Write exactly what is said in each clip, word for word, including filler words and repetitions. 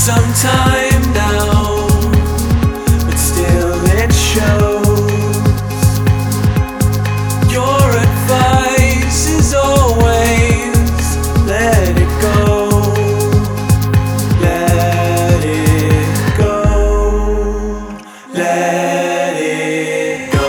some time now, but still it shows. Your advice is always let it go, let it go, let it go.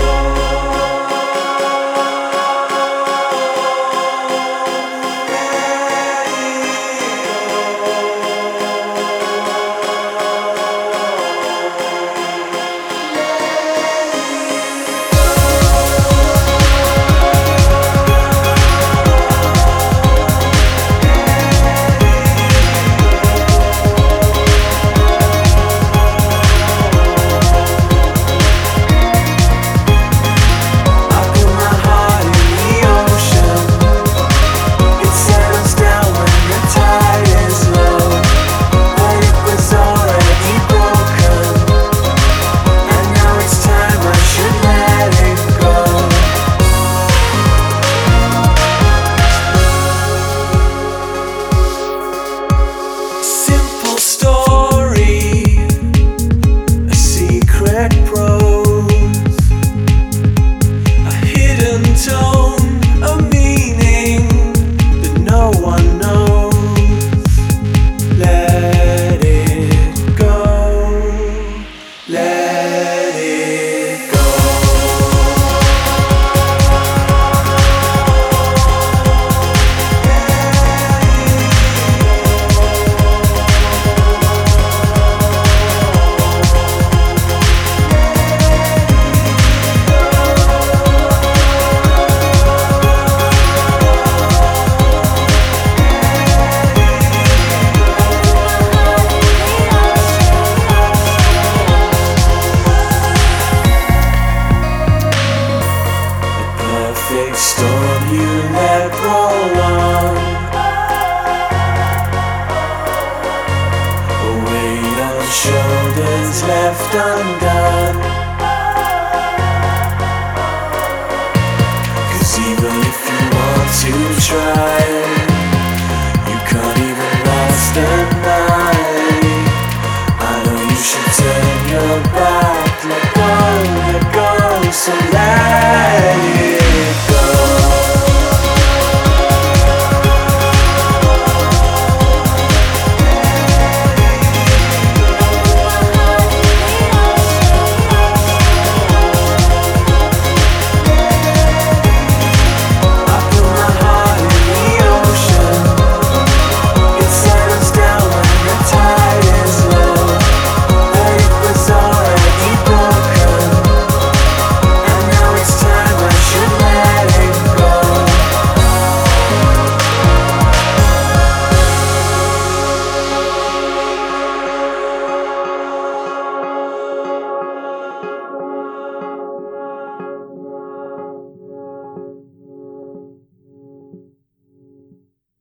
Storm you let roll on, a weight on shoulders left undone. Cause even if you want to try, you can't even last a night. I know you should turn your back, let go, let go, so let